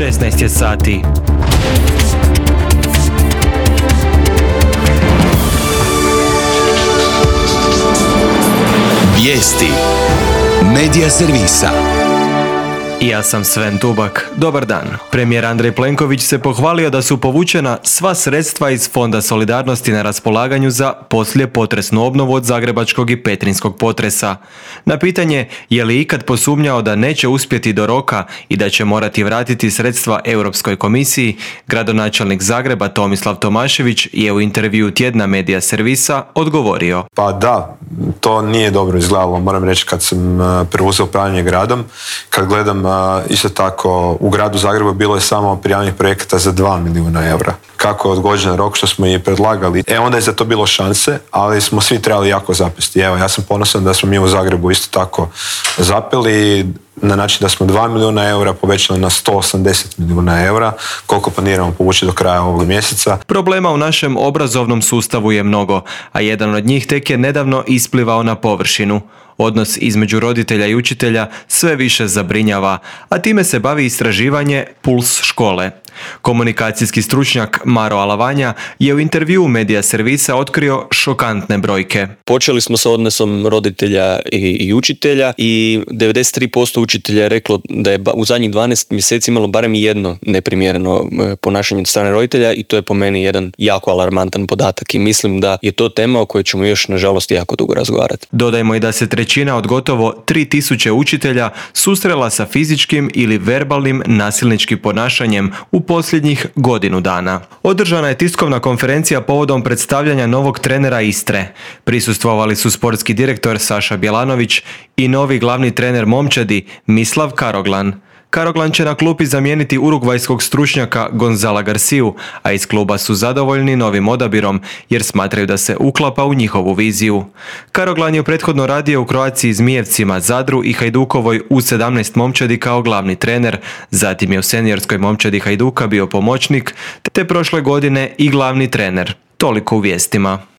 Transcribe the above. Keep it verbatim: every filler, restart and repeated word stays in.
šesnaest je sati. Vijesti Medija servisa. Ja sam Sven Tubak. Dobar dan. Premijer Andrej Plenković se pohvalio da su povučena sva sredstva iz Fonda solidarnosti na raspolaganju za poslijepotresnu obnovu od zagrebačkog i petrinjskog potresa. Na pitanje je li ikad posumnjao da neće uspjeti do roka i da će morati vratiti sredstva Europskoj komisiji, gradonačelnik Zagreba Tomislav Tomašević je u intervjuu tjedna Medija servisa odgovorio. Pa da, to nije dobro izgledalo, moram reći, kad sam preuzeo upravljanje gradom. Kad gledam isto tako, u gradu Zagrebu bilo je samo prijavljenih projekata za dva milijuna eura. Kako je odgođen rok što smo i predlagali, e onda je za to bilo šanse, ali smo svi trebali jako zapesti. Evo, ja sam ponosan da smo mi u Zagrebu isto tako zapeli, na način da smo dva milijuna eura povećali na sto osamdeset milijuna eura, koliko planiramo povući do kraja ovog mjeseca. Problema u našem obrazovnom sustavu je mnogo, a jedan od njih tek je nedavno isplivao na površinu. Odnos između roditelja i učitelja sve više zabrinjava, a time se bavi istraživanje Puls škole. Komunikacijski stručnjak Maro Alavanja je u intervjuu Medija servisa otkrio šokantne brojke. Počeli smo sa odnosom roditelja i, i učitelja i devedeset tri posto učitelja je reklo da je u zadnjih dvanaest mjeseci imalo barem jedno neprimjereno ponašanje od strane roditelja i to je po meni jedan jako alarmantan podatak i mislim da je to tema o kojoj ćemo još nažalost jako dugo razgovarati. Dodajmo i da se trećina od gotovo tri tisuće učitelja susrela sa fizičkim ili verbalnim nasilničkim ponašanjem u posljednjih godinu dana. Održana je tiskovna konferencija povodom predstavljanja novog trenera Istre. Prisustvovali su sportski direktor Saša Bjelanović i novi glavni trener momčadi Mislav Karoglan. Karoglan će na klupi zamijeniti urugvajskog stručnjaka Gonzala Garciju, a iz kluba su zadovoljni novim odabirom jer smatraju da se uklapa u njihovu viziju. Karoglan je prethodno radio u Croatii Zmijevcima, Zadru i Hajdukovoj U sedamnaest momčadi kao glavni trener, zatim je u seniorskoj momčadi Hajduka bio pomoćnik, te prošle godine i glavni trener. Toliko u vijestima.